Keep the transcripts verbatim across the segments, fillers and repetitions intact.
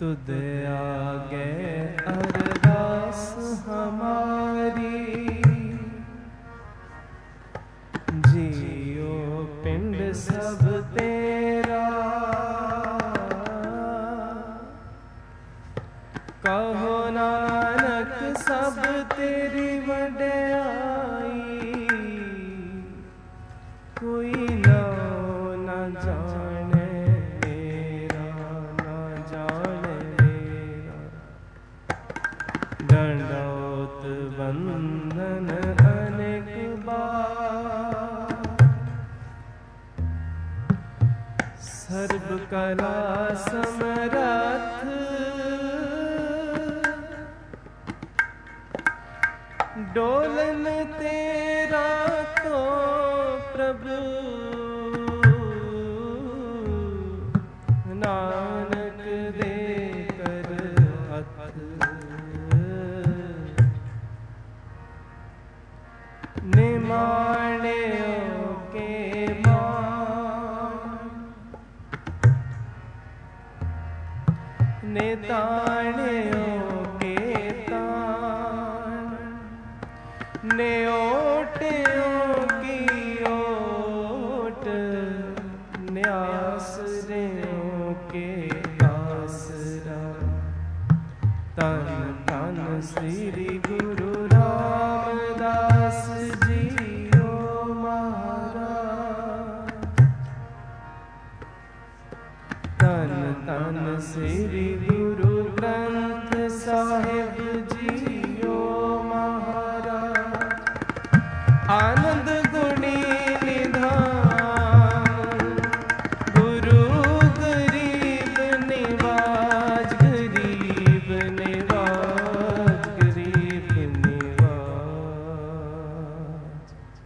तुद आगे अरदास हमारी, जियो पिंड सब तेरा, कहो नानक सब तेरी वड्याई, कोई नाम न जाने मेरा, न जाने मेरा। दंडौत वंदन अनेक बार, सर्व कला समरथ, डोलन तेरा तो प्रभु, नानक दे कर हथ। निमाणियों के मान, निताणियों के तान, न्योटियों की ओट, न्यासरियों के आसरा। तन तन श्री गुरु रामदास जियो महाराज, तन तन श्री गुरु ग्रंथ साहिब जियो महाराज। आनंद गुणी निधान, गुरु गरीब निवाज, गरीब निवाज, गरीब निवाज।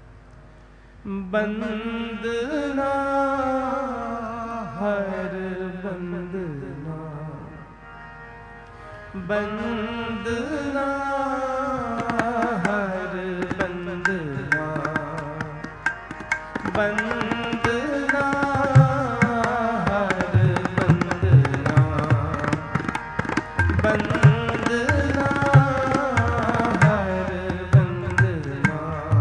बंदना हर बंदना, बंदना हर बंदना, बंदना हर बंदना, बंदना हर बंदना।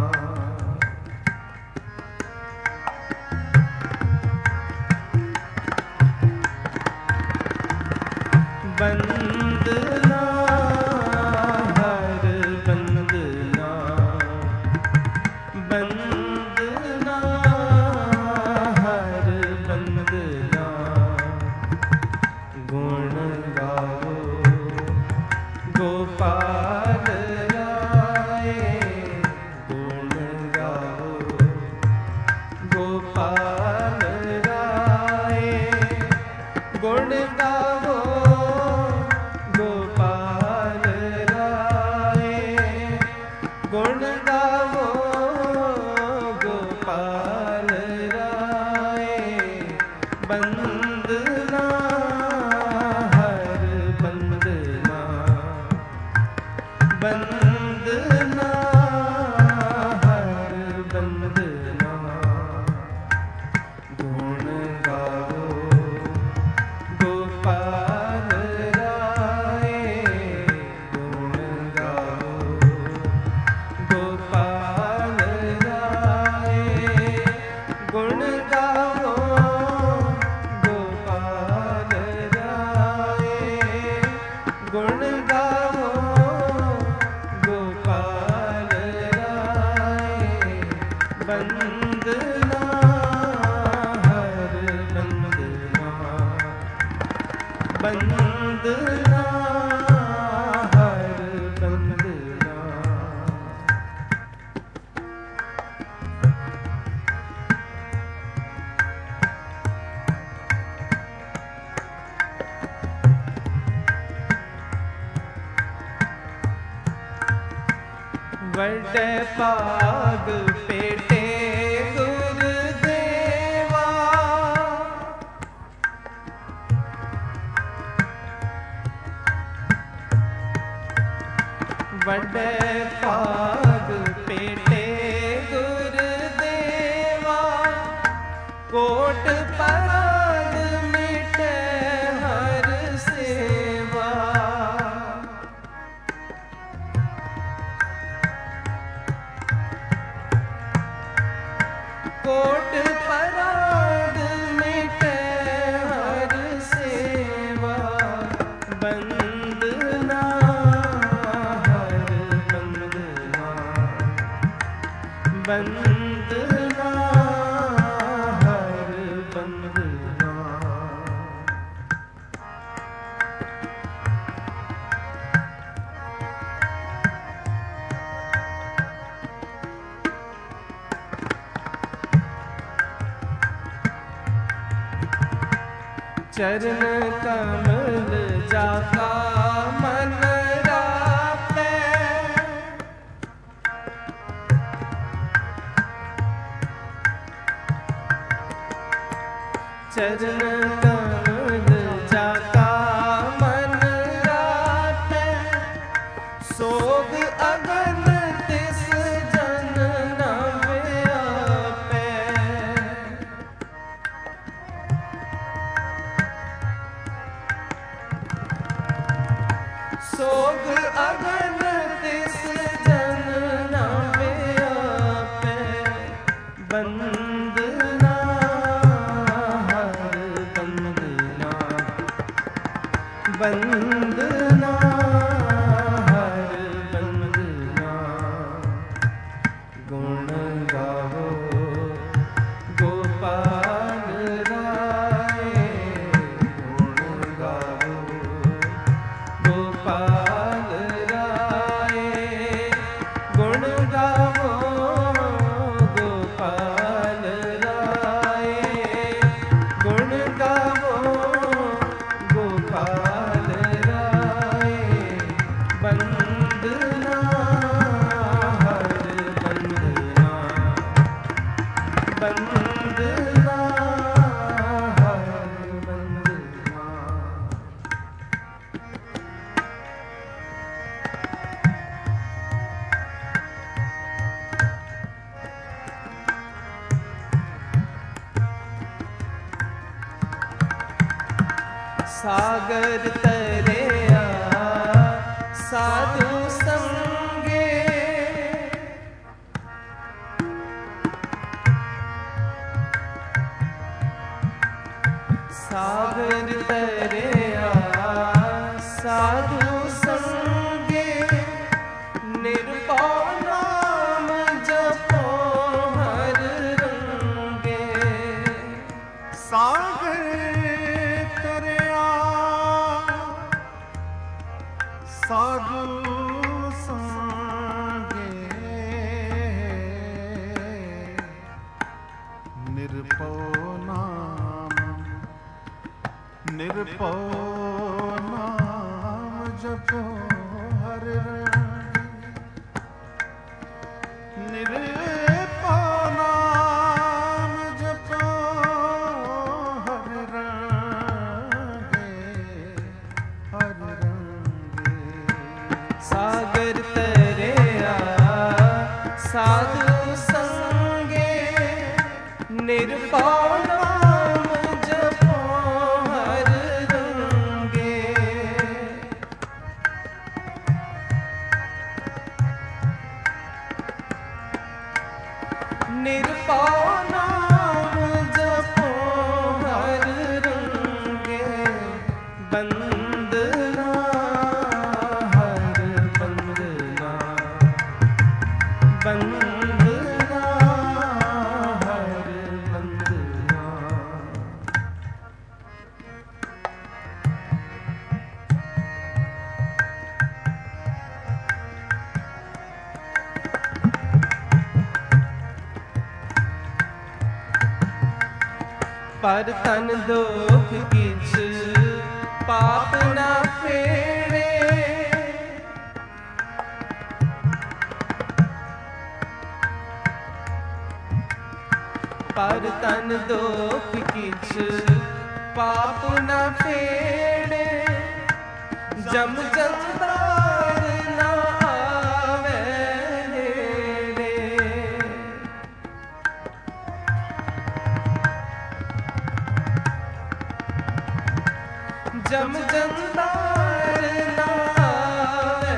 बंदना हर बंदना, बंदना हर बंदना। गुण गाओ गोपाल राय, गुण गाओ गोपाल राय, गुण गाओ गोपाल राय, गुण गाओ गोपाल राय। बंदना हर बंदना, बंदना हर बंदना। गुण गाओ गोपाल राय, गुण गाओ गोपाल राय, गुण गाओ गोपाल राय, गुण गाओ गोपाल राय। बंदना हर बंदना, बंदना हर बंदना। वड्डे पाग पेटे गुरुदेवा, वड्डे पाग पेटे गुरुदेवा, कोट पराग मिटे हर से कोट पराग मिटे हर सेवा बंदना हर बंदना बंदना हर बंदना। चरण कमल जाका मन रापे चरण कमल जाका मन रापे सोग अगन तिस जन न व्यापे सोग अगन तिस जन न व्यापे बंदना हर बंदना बंदना हर बंदना। गुण गावो गोपाल राय गुण गावो गोपाल राय गुण गावो गोपाल राय गुण गावो गोपाल राय बंदना हर बंदना बंदना हर बंदना। सागर तरिया साधु संगे सागर तरिया साधु संगे निर्भव नाम जपो हर रंगे सागर तरिया साधु संगे निरपो नाम निरपो नाम जपो हर निरपो नाम जपो हर रंगे हर रंगे। सागर तरिया साधु संगे निर्भव नाम जपो हर रंगे निर्भव नाम जपो हर रंगे बंदना हर बंदना बंदना हर बंदना। पर तन दोख किछ पाप ना फेरे पर तन दोख किछ पाप ना फेरे जम जंदार ना आवे नेड़े जम जंदार ना आवे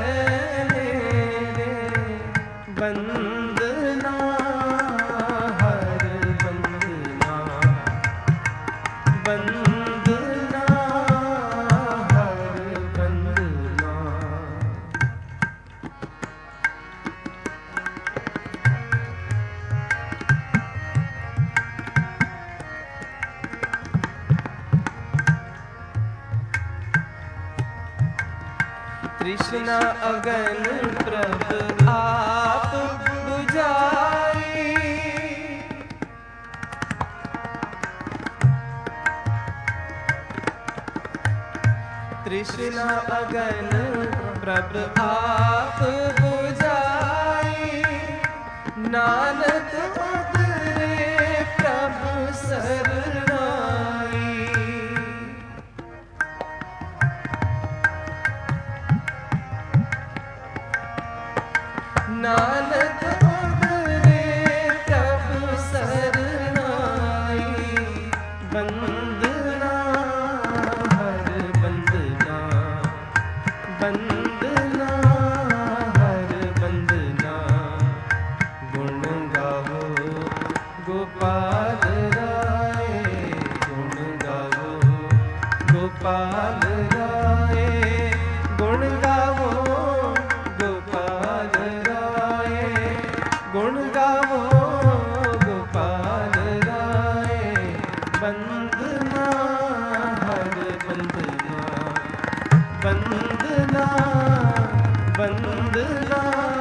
नेड़े बंदना हर बंदना वंदना हर वंदना। तृष्णा अगन प्रभ आप बुझाई, तृष्णा अगन प्रभ आप बुझाई, नानक उतरे प्रभु सरनाई। नानक उतरे प्रभु सरनाई, वंदना हर वंदना, वंदना हर वंदना। गुण गावो गोपाल राय, गुण गावो गोपाल राय, गुण गावो गोपाल राय, गुण गावो गोपाल राय। वंदना हर वंदना, वंदना वंदना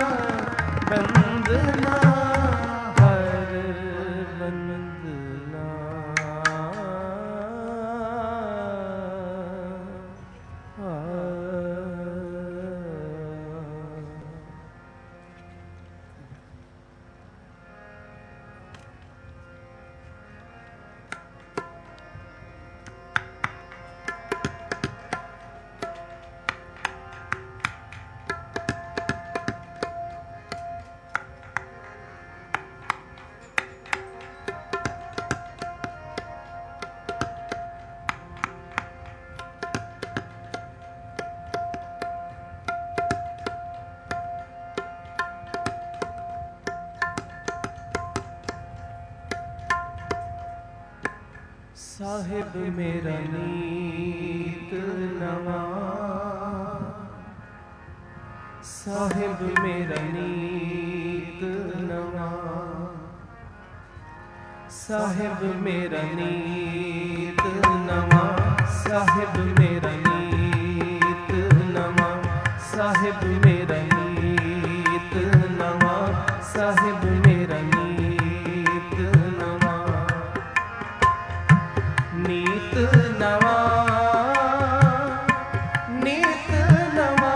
वंदना हर वंदना। साहिब मेरा नीत नवा, साहिब मेरा नीत नवा, साहिब मेरा नीत नवा, साहिब मेरा नीत नवा, साहिब मेरा नीत नवा, साहिब मेरा नीत नवा। नीत नवा, नीत नवा,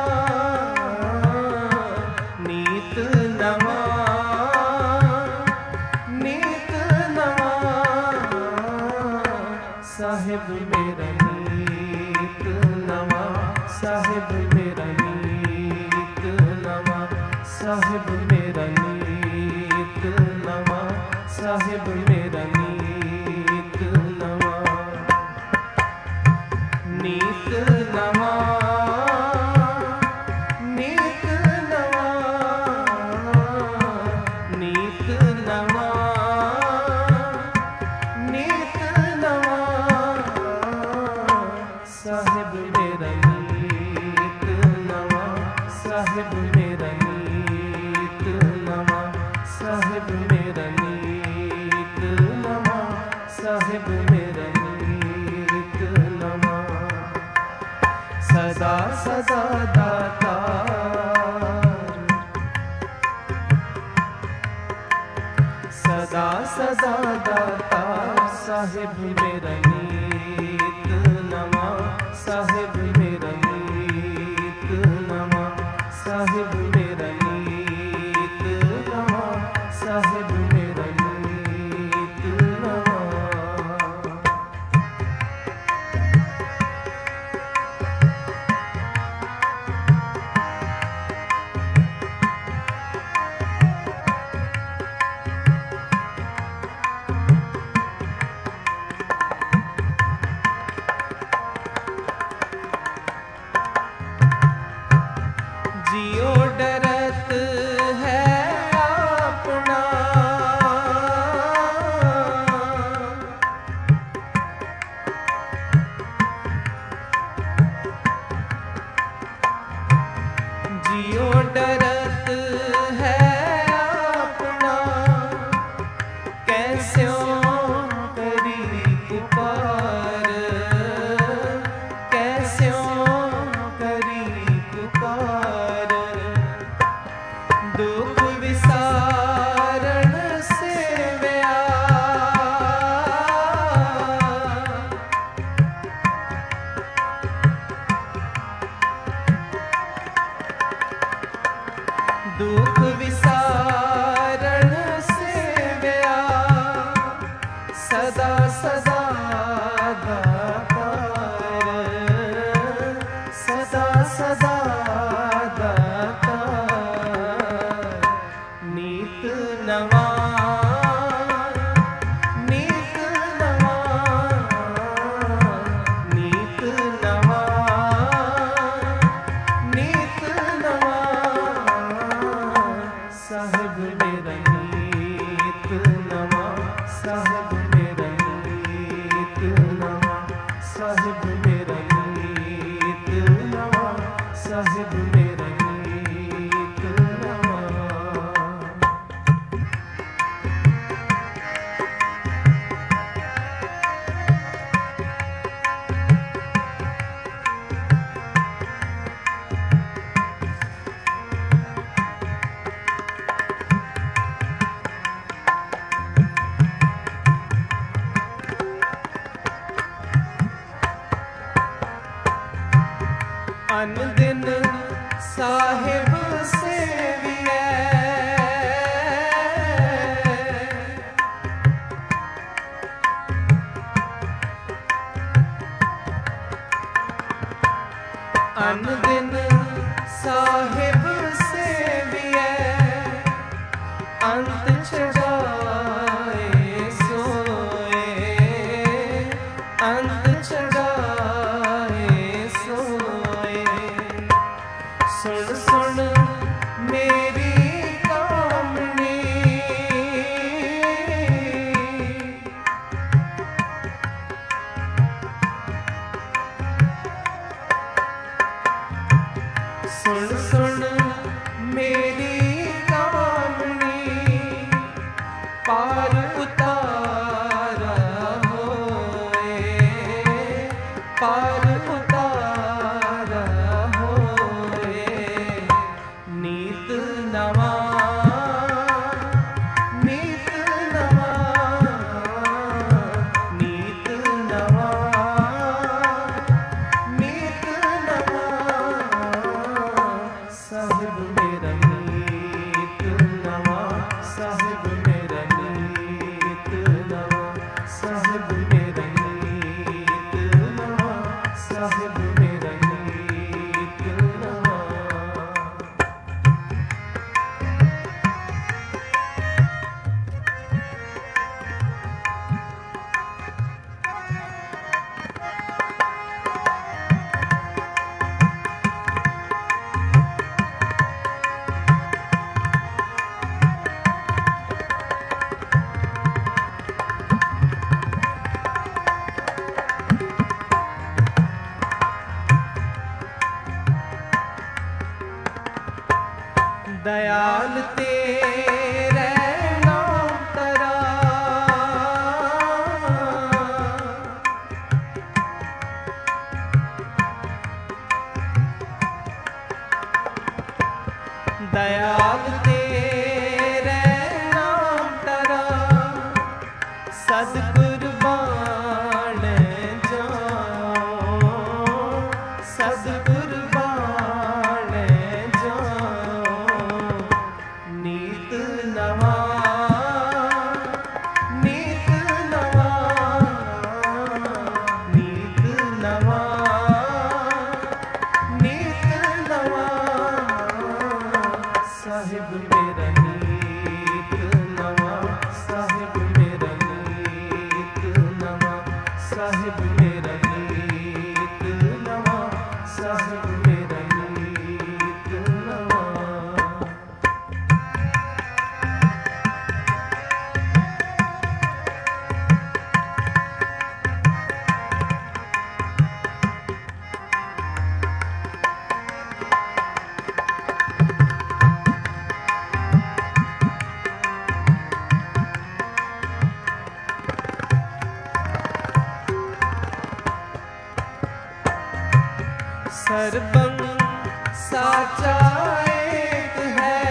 नीत नवा, नीत नवा। साहिब मेरा नीत नवा, साहिब मेरा नीत नवा, साहिब मेरा नीत नवा, साहिब मेरा नीत नवा। नीत नवा, नीत नवा, नीत नवा, नीत नवा। साहिब मेरा नीत नवा, साहिब मेरा नीत नवा, साहिब मेरा नीत नवा, साहिब मेरा नीत नवा। सदा सदा दातार, सदा सदा दातार। साहिब मेरा नीत नवा, साहिब मेरा नीत नवा, साहिब मेरा नीत नवा, साहिब मेरा नीत नवा। सदा सदा दातार, सदा सदा दातार, नीत नवा नीत नवा नीत नवा नीत नवा साहिब मेरा नीत नवा, साहिब मेरा नीत नवा, साहिब मेरा नीत नवा, साहिब मेरा नीत नवा। अन दिन साहिब सेवियै, अन दिन साहिब सेवियै, अंत छड़ाए सोए, अंत छड़ाए सोए। सुन सुन मेरी कामनी, सुन सुन मेरी कामनी, पार उतारा होए, पार उतारा होए। नीत नवा नीत नवा नीत नवा नीत नवा साहिब मेरा नीत नवा, साहिब मेरा नीत नवा, साहिब मेरा नीत नवा, साहिब मेरा नीत नवा। दयाल तेरे नाम तरा, दयाल तेरे नाम तरा, सदकुर्बान जाओ, सदकुर्बान जाओ। नीत नवा नीत नवा नीत नवा नीत नवा साहिब मेरा नीत नवा, साहिब मेरा नीत नवा, साहिब मेरा नीत नवा, साहिब मेरा नीत नवा। सर्वं साचा एक है,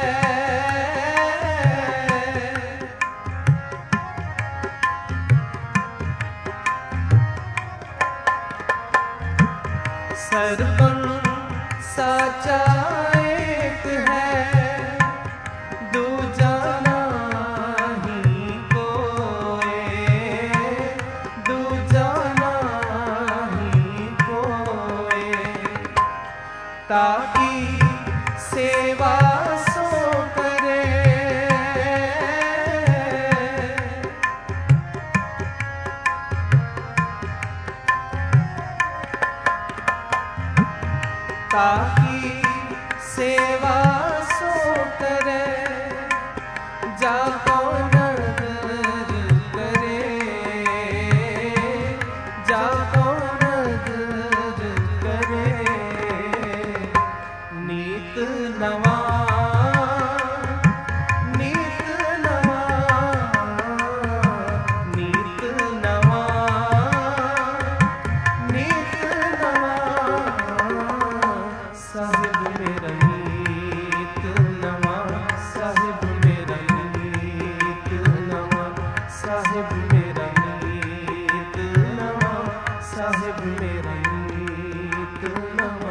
सर्वं साचा एक है, दूजा नहीं कोई, ताकि सेवा सो करे, जाको नदर करे, जाको नदर करे। नीत नवा नीत नवा नीत नवा नीत नवा साहिब मेरा नीत नवा, साहिब मेरा नीत नवा, साहिब मेरा नीत नवा, साहिब मेरा नीत नवा।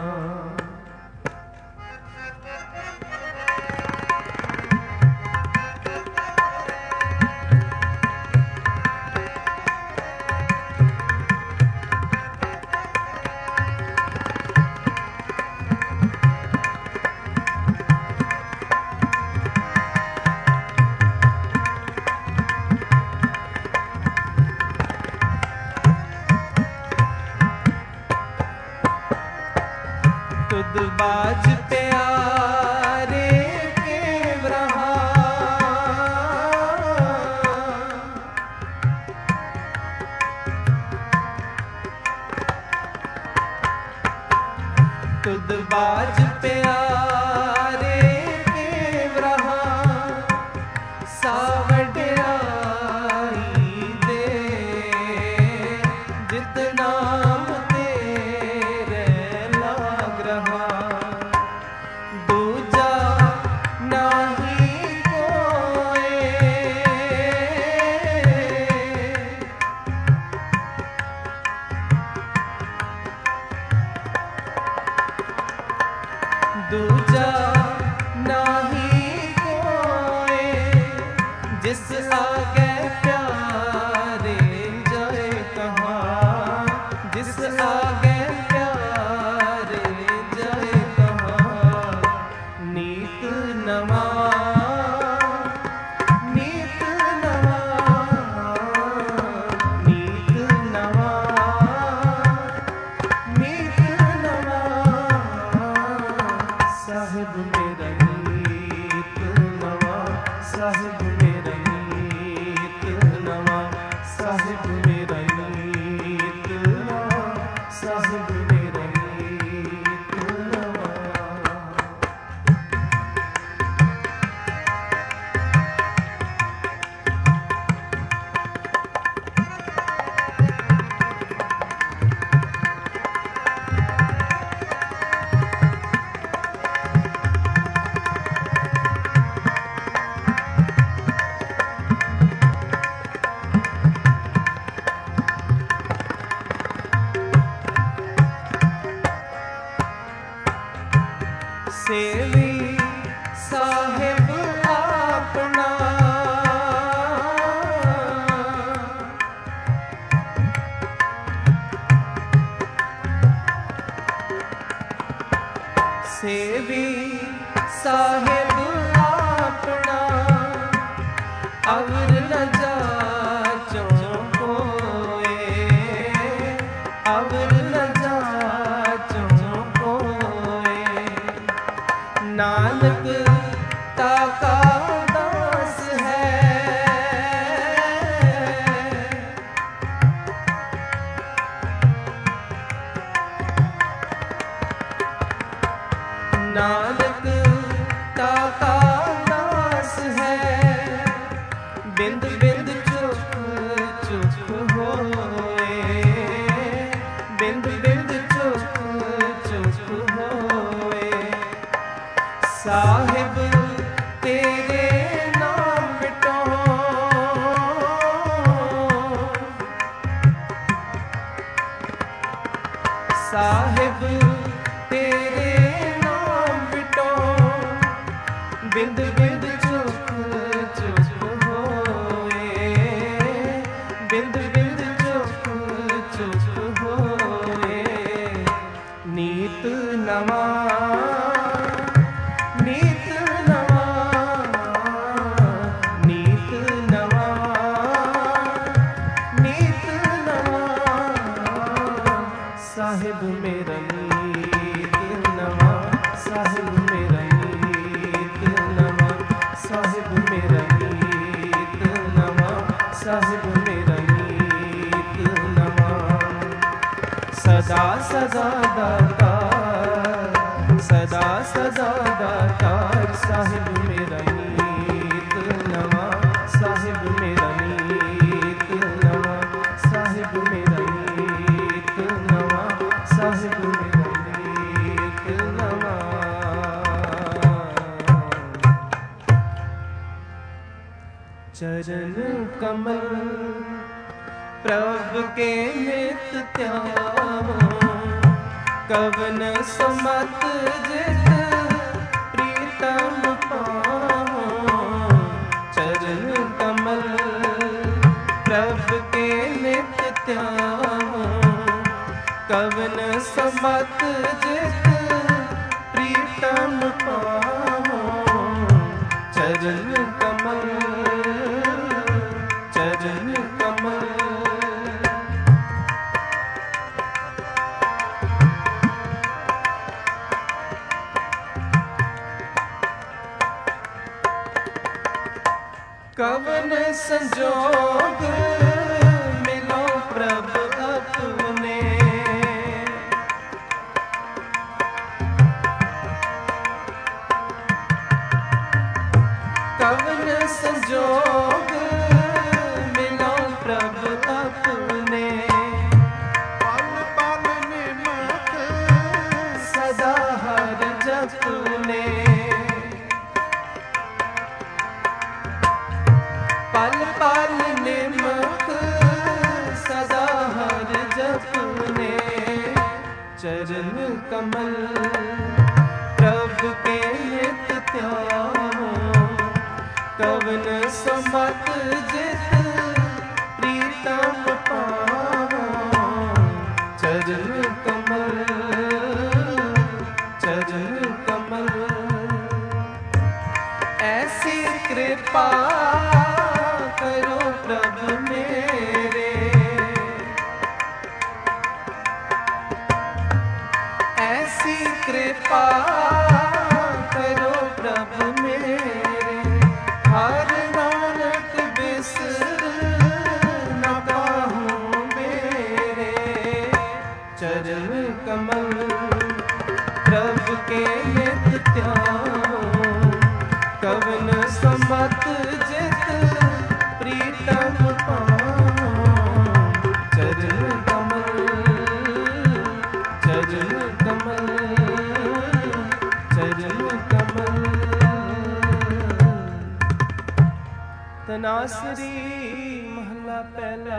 तुद बाज प्यारे के ब्रहा, तुद बाज प्यारे के ब्रहा, सावड़ाई दे जित नाम तेरे लाग रहा। दूजा नाही कोई, दूजा नाही कोई, जिस आगे प्यारे जाए कहाँ, जिस आगे प्यारे जाए कहाँ। नीत नवा नीत नवा नीत नवा नीत नवा साहिब मेरा नीत नवा, साहिब मेरा नीत नवा, साहिब मेरा नीत नवा, साहिब मेरा नीत नवा। सेवी साहिब अपना, सेवी साहिब अपना, अवर न जाचो कोए, अवर न जाचो कोए। नानक ताका दास है, नानक ताका दास है। बिंद बिंद चुप चुप होए, बिंद बिंद चुप चुप होए। साहिब तेरे नाम मिटो, साहिब तेरे नाम मिटो। बिंद बिंद चुप चुप होए, बिंद बिंद चुप चुप होए। नीत नवा नीत नवा नीत नवा नीत नवा साहिब मेरा नीत ਸਦਾ ਸਦਾ ਦਾਤਾਰ, ਸਦਾ ਸਦਾ ਦਾਤਾਰ। ਸਾਹਿਬ ਮੇਰਾ ਨੀਤ ਨਵਾਂ, ਸਾਹਿਬ ਮੇਰਾ ਨੀਤ ਨਵਾਂ, ਸਾਹਿਬ ਮੇਰਾ ਨੀਤ ਨਵਾਂ, ਸਾਹਿਬ ਮੇਰਾ ਨੀਤ ਨਵਾਂ। चरण कमल प्रभ के नित ध्यान, कवन समत जित प्रीतम पावो। चरण कमल प्रभ के नित ध्यान, कवन समत जित प्रीतम पावो। चरण कमल चरण कमल कवन संजोग मिलो प्रभ अपने। कवन संजोग मिलो प्रभ अपने। पल पल निमक सदा हर जपने। पल पल निमक सदा हर जपने। चरण कमल प्रभ के नित ध्यान, कवन समत जित प्रीतम पावो। चरण कमल चरण कमल ऐसी कृपा करो प्रभु मेरे। ऐसी कृपा करो प्रभु मेरे। हर नानक बिसर न काहूँ मेरे। चरण कमल प्रभु के नित ध्यान, कवन समत जित प्रीतम पावो। चरण कमल चरण कमल चरण कमल। तनासरी महला पहला।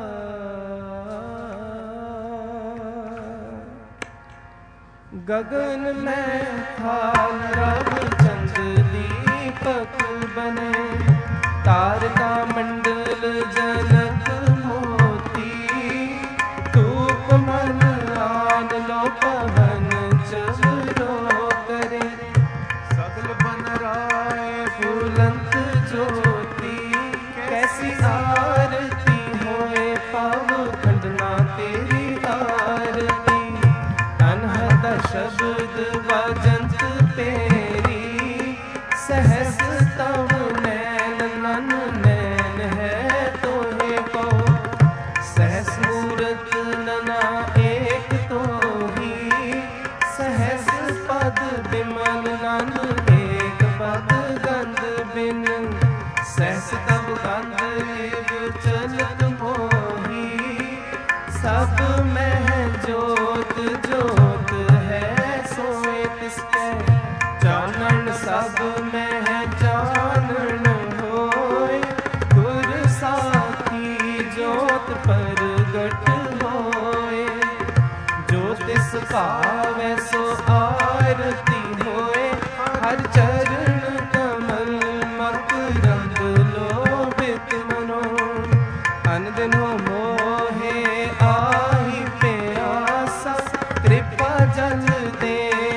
गगन में थाल रव चंद दीपक बने। तारका मंडल जनक मोती। धूप मन आन लो पवन चलो करे। सगल बन राय फूलंत ज्योति कैसी आरती होए। पाव खंडना तेरी आरती। अनहद शब्द वजंत तेरी। सहस तव नैन नन नैन है तोहे को। सहस मूरत नना एक तो ही। सहस पद बिमल नन एक पद गंध बिन। सहस तब गंध लिव चलत मोही। सब में जोत जोत है सोए तिसके। जानन सब में जानन होए। गुर साखी जोत परगट होए। जो तिस भावै सो आरती होए। हर चरण कमल मकरंद लोभित मनो। अन दिन हो मोहे आही प्यासा। कृपा जल दे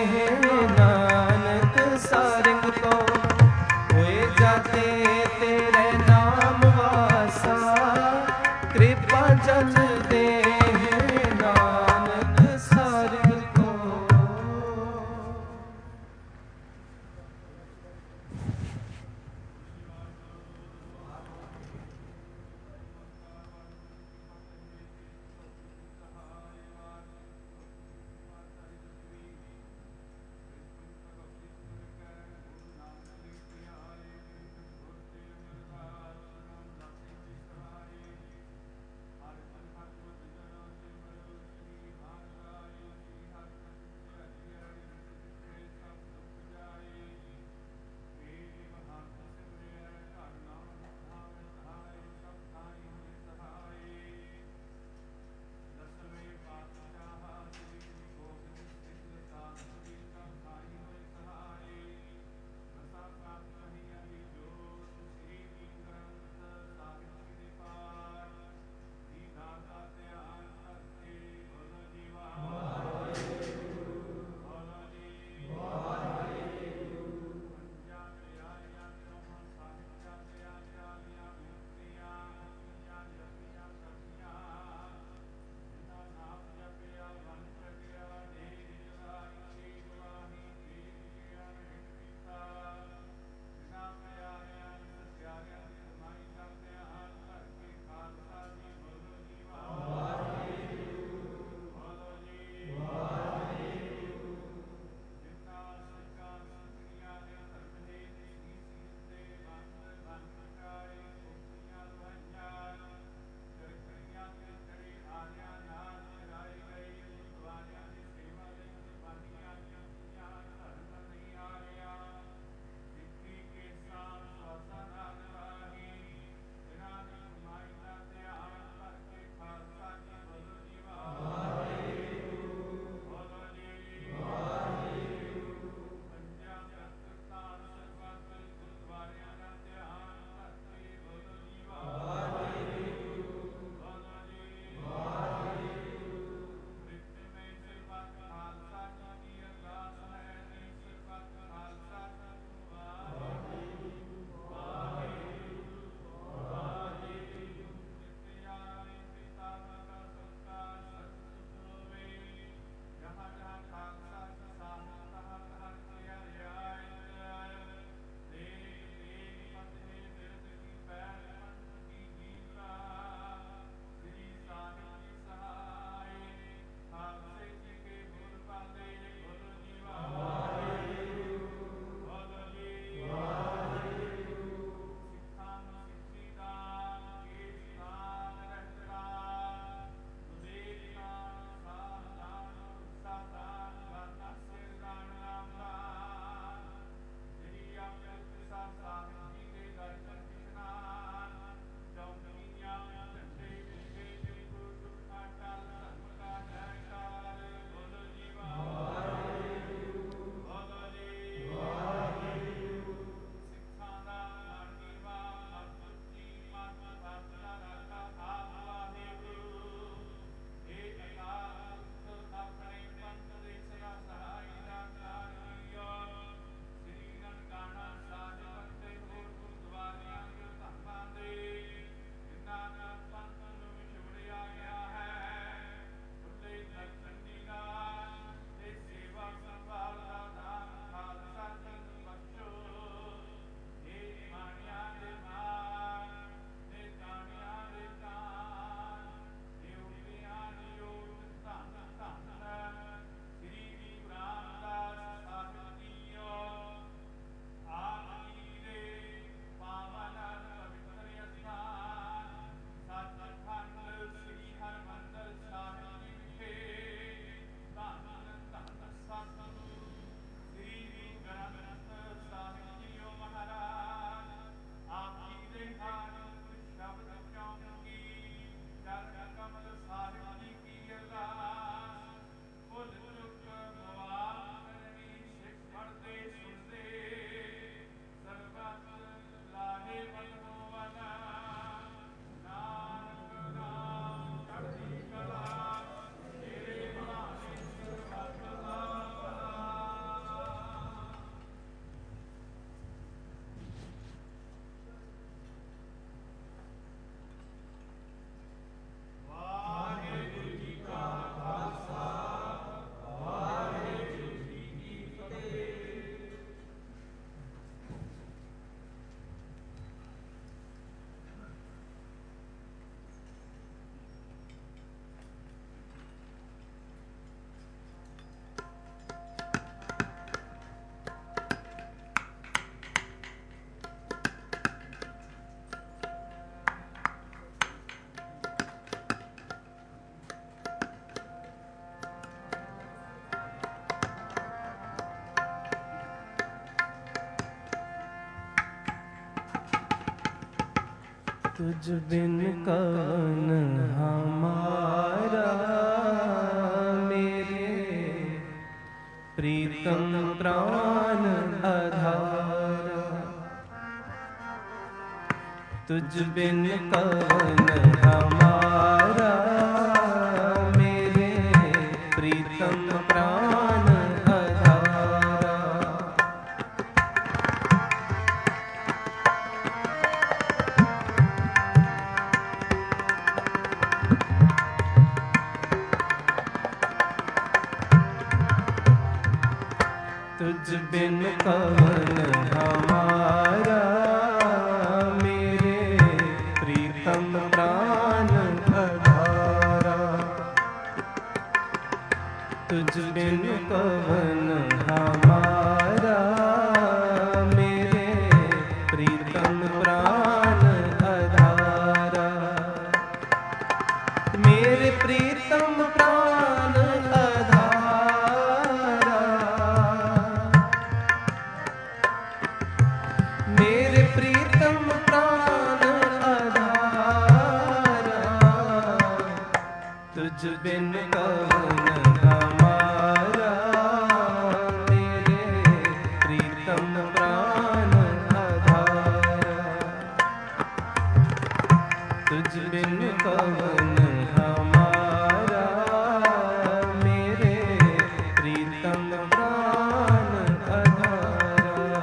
नानक सारंग को। होए जाते तेरे नाम वासा। कृपा जल दे नानक सारंग को। तुझ बिन कौन हमारा मेरे प्रीतम प्राण आधारा। तुझ बिन कौन हमारा मेरे प्रीतम प्राण आधारा। तुझ बिन कौन हमारा मेरे प्रीतम प्राण आधारा। तुझ बिन कौन हमारा मेरे प्रीतम प्राण आधारा। मेरे प्रीतम प्राण आधारा। मेरे प्रीतम प्राण आधारा। तुझ बिन कौन हमारा मेरे प्रीतम प्राण आधारा। तुझ बिन कौन हमारा मेरे प्रीतम प्राण आधारा।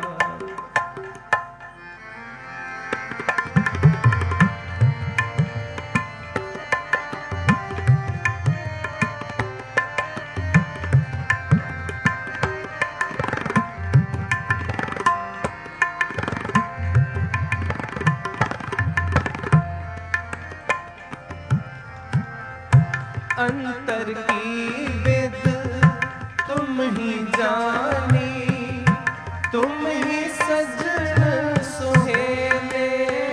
अंतर की विद तुम ही जानी, तुम ही सजन सुहेले।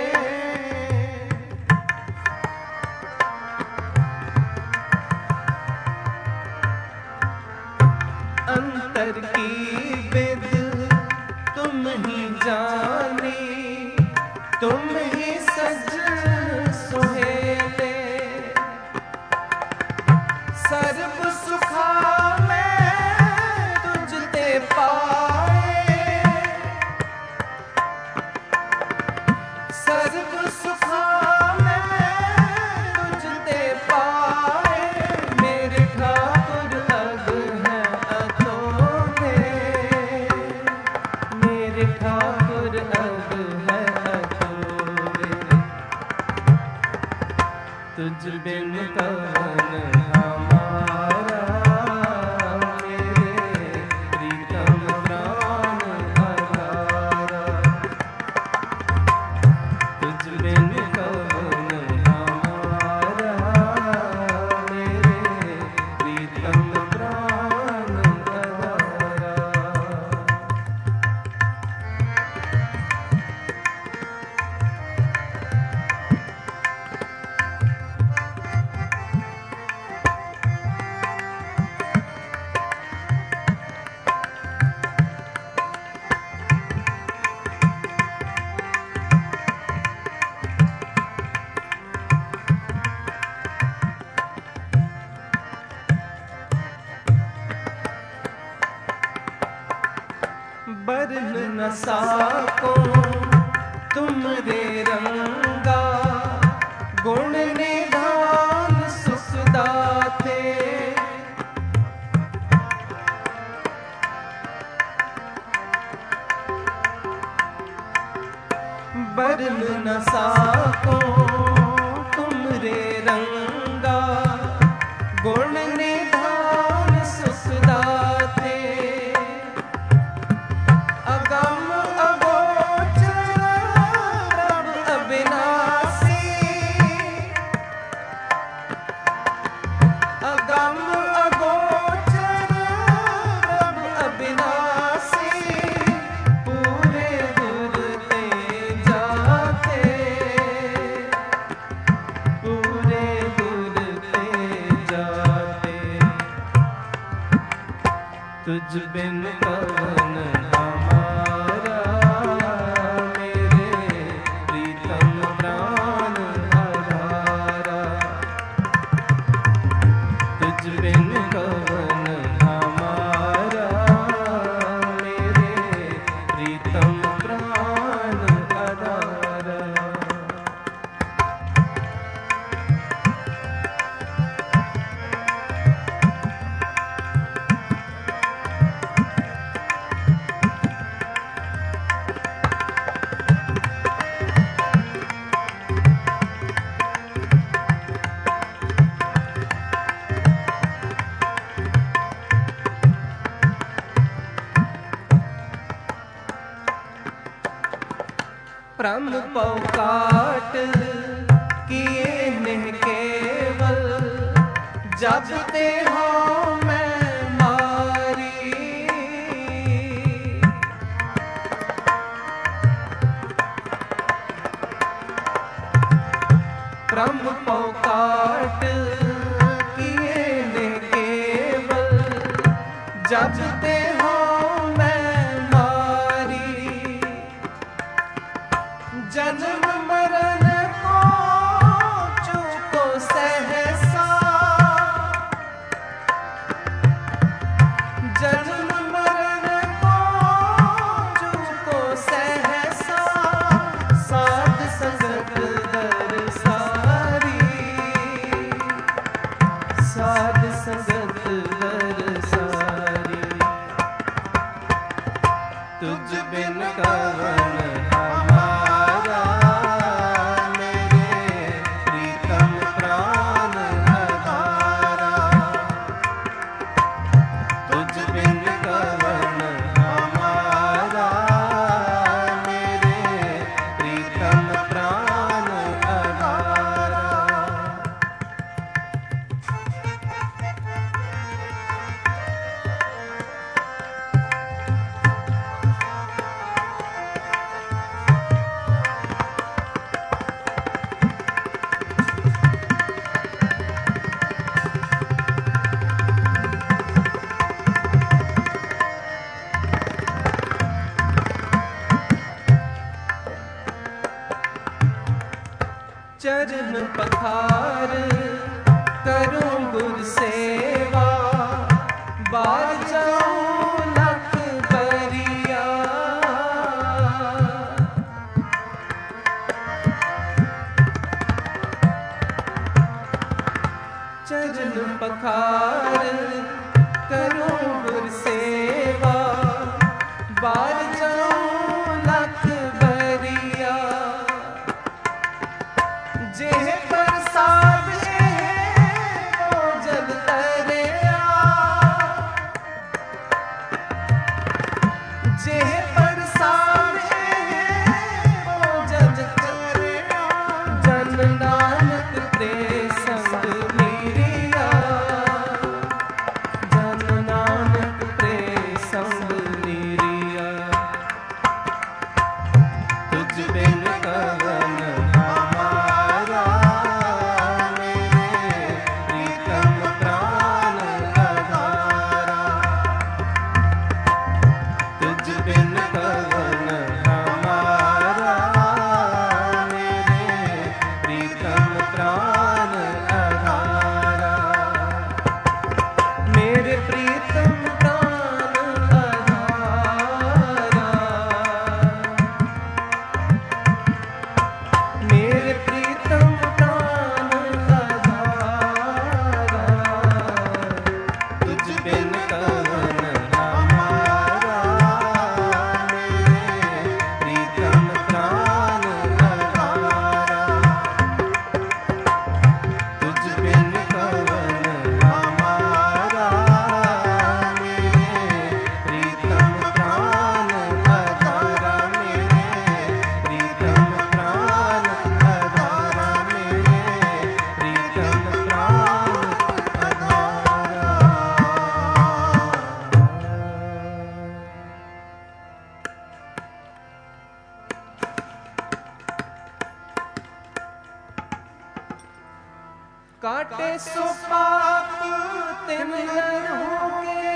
अंतर की विद तुम ही जानी, तुम ही सजन सुहेले। सर्व सुखा मैं तुझ ते पाए, सर्व सुखा मैं तुझ ते पाए। मेरे ठाकुर अग है अतोले, मेरे ठाकुर अग है अतोले। तुझ बिन कौन हमारा मेरे प्रीतम प्राण आधारा। तुझ बिन कौन हमारा मेरे प्रीतम प्राण आधारा। बरन न साको तुम रे रंगा, गुण निधान सुख दाते। बरन न साको तुम रे रंगा, गुण निधान सुख दाते। अगम अगोचर प्रभ अविनाशी, अगम अगोचर प्रभ अविनाशी। पूरे दूर ते जाते, पूरे दूर ते जाते। तुझ बिन कौन हमारा मेरे प्रीतम प्राण भ्रम पौकाट किए निह केवल, जपते हो मैं मारी। भ्रम पौकाट किए निह केवल, जपते हो जन्म मरण को चूको सहसा, जन्म मरण को चूको सहसा, साध संगत दर सारी, साध संगत दर सारी। तुझ बिन कवन चरण पखार करूं गुर सेवा, बार जाऊं लख बरिया। चरण पखार करूं गुर सेवा, बार जाऊं लख बरिया। जेह प्रसाद को जल तरिया, जेह प्रसाद को जल तरिया, जन नानक ते संग मीरिया, जन नानक ते संग मीरिया। तुझ बिन कवन काटे सो पाप तिन नर होंगे,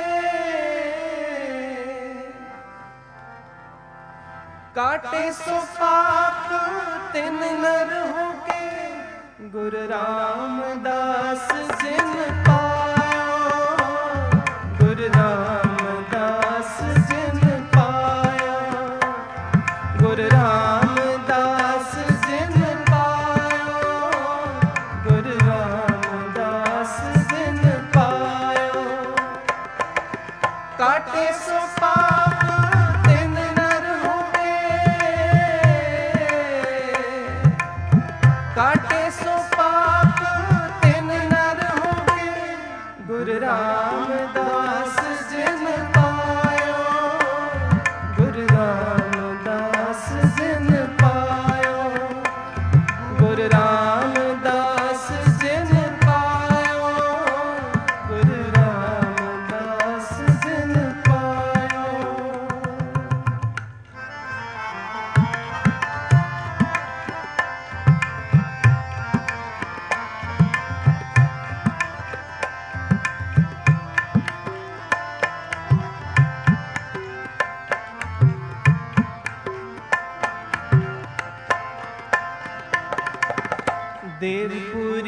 काटे सो पाप तिन नर होंगे, गुरु रामदास जिन पायो, गुरु रामदास जिन पायो, गुरु रामदास जिन पायो, गुरु रामदास जिन पायो। काटे सो पाप तिन नर होंगे, काटे सो पाप तिन नर होंगे, गुरु रामदास जिन पायो, गुरु रामदास जिन पायो।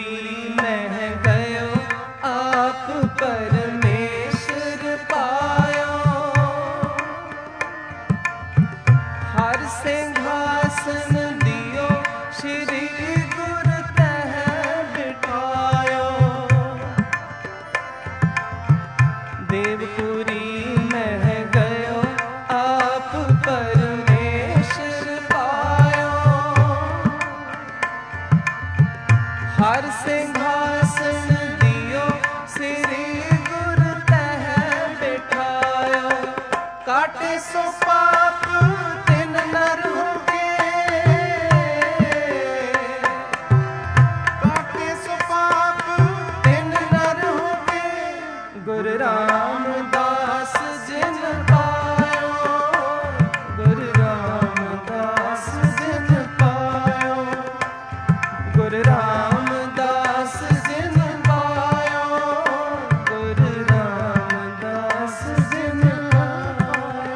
पुरी में गयो आप परमेश्वर पायो। हर सिंहासन दियो श्री गुरु तह बिठायो। देवपुरी में गयो आप परमेश्वर पायो। हर सिंहासन दियो श्री गुरु तह बिठायो। काटे सो पाप तिन नर होगे, काटे सो पाप तिन नर होगे। गुरु रामदास जिन पायो, गुरु रामदास जिन पायो। गुरु रामदास जिन पायो, गुरु रामदास जिन पायो।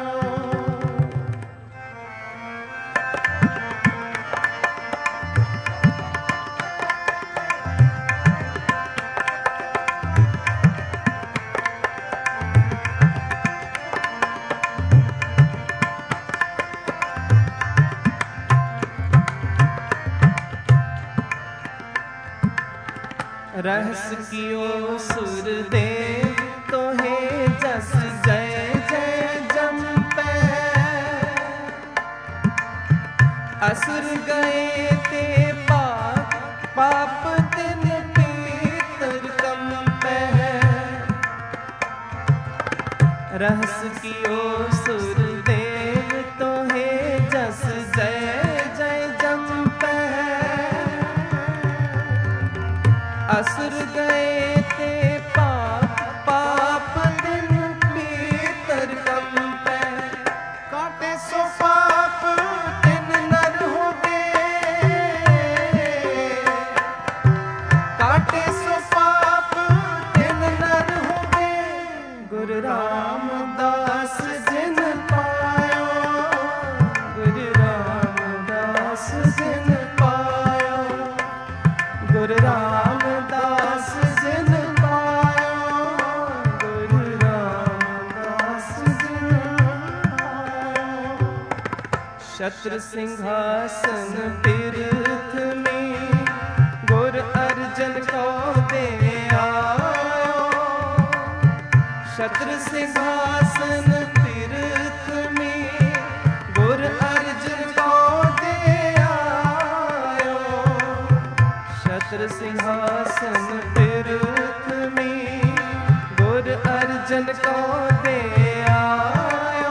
रहस कियो सुरदेव तोहे जस जय जय जंपै। असुर गए ते पाप पाप तिन पीतर कंपै। रहस कियो सुरदेव तोहे जस जय जय जंपै। असुर गए ते पाप पाप दिन पीतर कंपै। काटे सो पाप तिन नर होगे, काटे सो पाप तिन नर होगे। गुरु रामदास जिन पायो, गुरु रामदास जिन पायो। गुरु रामदास जिन पायो, गुरु रामदास जिन पायो। शत्रु सिंहासन तीर्थ में गुर अर्जन को दे आयो। शत्रु सिंहासन तीर्थ में गुर अर्जन को दे आयो। शत्रु सिंहासन तीर्थ में गुर अर्जन को दे आयो।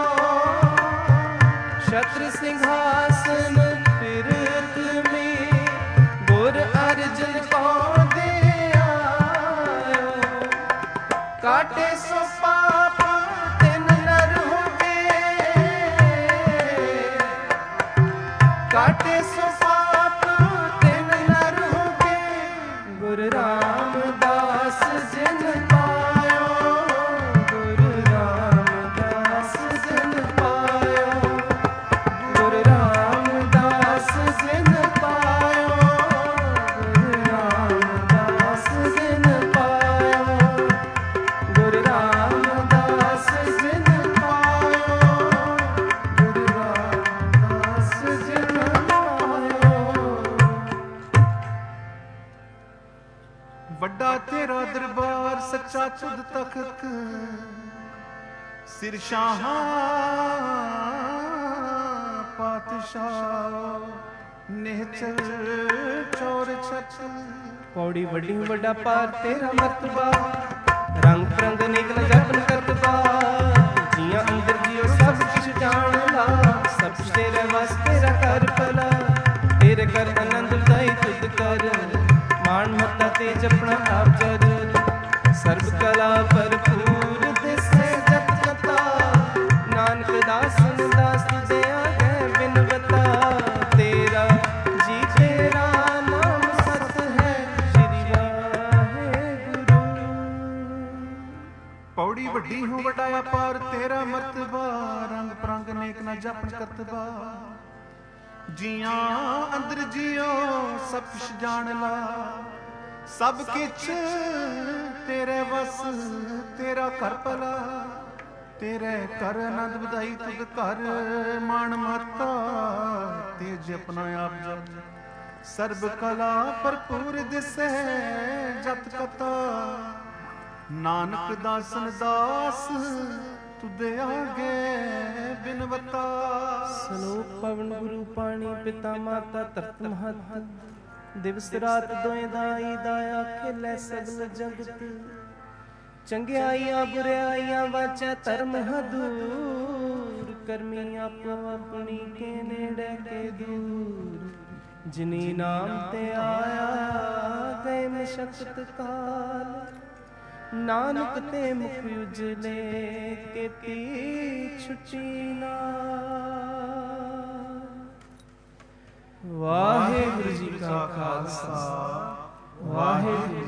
शत्रु सिंहासन तीर्थ में गुर अर्जन को दे आयो। काटे सो पाप तिन नर होगे, काटे सो पाप तिन नर होगे। गुरु रामदास जिन पायो, गुरु रामदास जिन पायो। गुरु रामदास जिन पायो, गुरु रामदास जिन पायो। गुरु रामदास जिन पायो, गुरु रामदास जिन पायो। ਵੱਡਾ ਤੇਰਾ ਦਰਬਾਰ ਸੱਚਾ ਚੁੱਧ ਤਖਤ ਸਿਰ ਸ਼ਾਹਾਂ ਪਾਤਸ਼ਾਹ ਨਿਹਚਲ ਚੌਰ ਛੱਤ। पौड़ी वड्डी वड्डा पार तेरा मर्तबा। रंग परंग नेक न जपन करतबा। जिया अंदर जियो सब कुछ जान ला। सब कुछ तेरे वास तेरा कर भला। तेरे कर आनंद दाई तुद कर। मान मता ते जपना आप जर। सर्व कला भरपूर दिसे जत कथा। नानक दास दास दया है बिनवता। तेरा जी तेरा नाम सत है श्री वाहेगुरु। ਪੌੜੀ ਵੱਡੀ ਹੂੰ ਵੱਡਾ ਅਪਾਰ ਤੇਰਾ ਮਰਤਬਾ। ਰੰਗ ਪ੍ਰੰਗ ਨੇਕ ਨਾ ਜਪਨ ਕਰਤਬਾ। ਜੀਆਂ ਅੰਦਰ ਜਿਉ ਸਭ ਕੁਛ ਜਾਣ ਲਾ। ਸਭ ਕਿਛ ਤੇਰੇ ਵਸ ਤੇਰਾ ਘਰ ਭਲਾ, ਤੇਰੇ ਘਰ ਆਨੰਦ ਵਧਾਈ ਤੁਧ ਘਰ ਮਾਣ ਮਾਤਾ, ਤੇਜ ਆਪਣਾ ਆਪ ਜਪ ਸਰਬ ਕਲਾ ਭਰਪੂਰ ਦਿਸੈ ਜਤ ਕਤਾ, ਨਾਨਕ ਦਾਸਨ ਦਾਸ ਤੁਧ ਆਗੇ ਬਿਨਵਤਾ। ਸਲੋਕ ਪਵਨ ਗੁਰੂ ਪਾਣੀ ਪਿਤਾ ਮਾਤਾ ਧਰਤ ਮਹਤ, ਦਿਵਸ ਰਾਤ ਦੋਇ ਦਾਈ ਦਾਇਆ ਖੇਲੇ ਸਗਲ ਜਗਤ, ਚੰਗਿਆਈਆਂ ਬੁਰਿਆਈਆਂ ਵਾਚੈ ਧਰਮ ਹਦੂਰ, ਕਰਮੀ ਆਪੋ ਆਪਣੀ ਕੇ ਨੇੜੇ ਕੇ ਦੂਰ, ਜਿਨੀ ਨਾਮ ਤੇ ਆਇਆ ਗਏ ਮਸ਼ਕਤ ਕਾਲ, ਨਾਨਕ ਤੇ ਮੁਖ ਉਜਲੇ ਕੀਤੀ ਛੁਟੀ ਨਾਲ। ਵਾਹਿਗੁਰੂ ਜੀ ਕਾ ਖਾਲਸਾ, ਵਾਹਿਗੁਰੂ